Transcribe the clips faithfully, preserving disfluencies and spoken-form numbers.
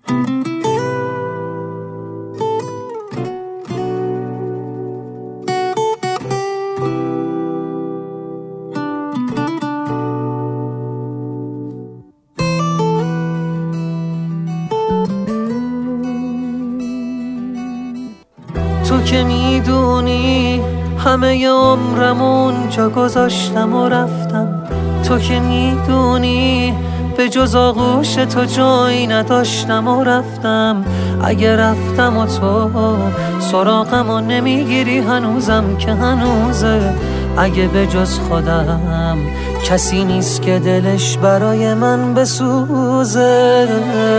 تو که میدونی همه عمرم اونجا گذاشتم و رفتم. تو که میدونی به جز آغوش تو جایی نداشتم و رفتم. اگه رفتم و تو سراغم و نمیگیری هنوزم که هنوزه. اگه به جز خودم کسی نیست که دلش برای من بسوزه.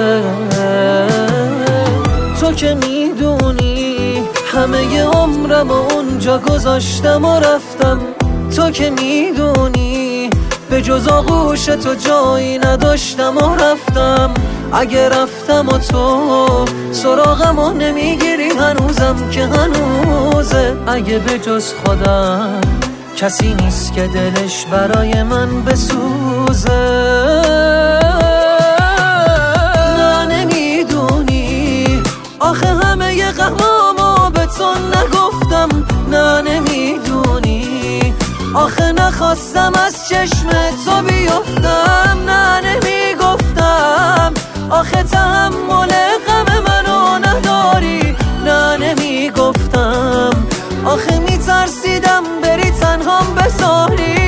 تو که میدونی همه عمرم و اونجا گذاشتم و رفتم. تو که میدونی به جز آغوش تو جایی نداشتم و رفتم. اگه رفتم و تو سراغم و نمیگیری هنوزم که هنوزه. اگه به جز خودم کسی نیست که دلش برای من بسوزه. نه نمیدونی آخه همه غمامو به تو نگفتم. نه نمیدونی آخه نخواستم از چشم تو بیفتم. نه نمیگفتم آخه تحمل غم منو نداری. نه نمیگفتم آخه میترسیدم بری تنهام بذاری.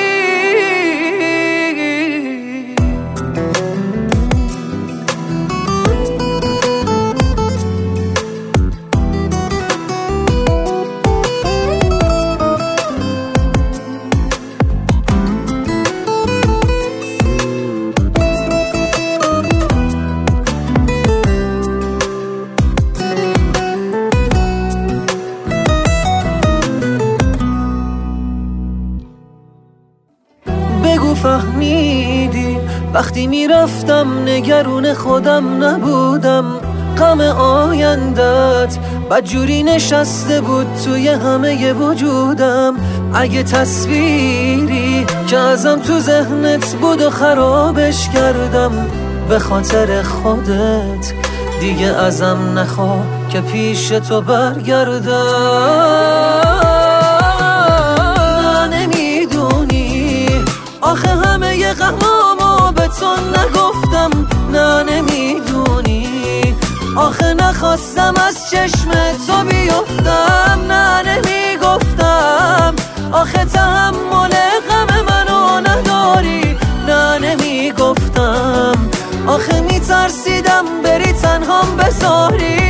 بگو فهمیدی وقتی میرفتم نگرون خودم نبودم. غم آیندت بدجوری نشسته بود توی همه وجودم. اگه تصویری که ازم تو ذهنت بود و خرابش کردم به خاطر خودت دیگه ازم نخواه که پیش تو برگردم. آخه همه غمامو به تو نگفتم. نه نمیدونی آخه نخواستم از چشم تو بیفتم. نه نمیگفتم آخه تحمل غم منو نداری. نه نمیگفتم آخه میترسیدم بری تنهام بذاری.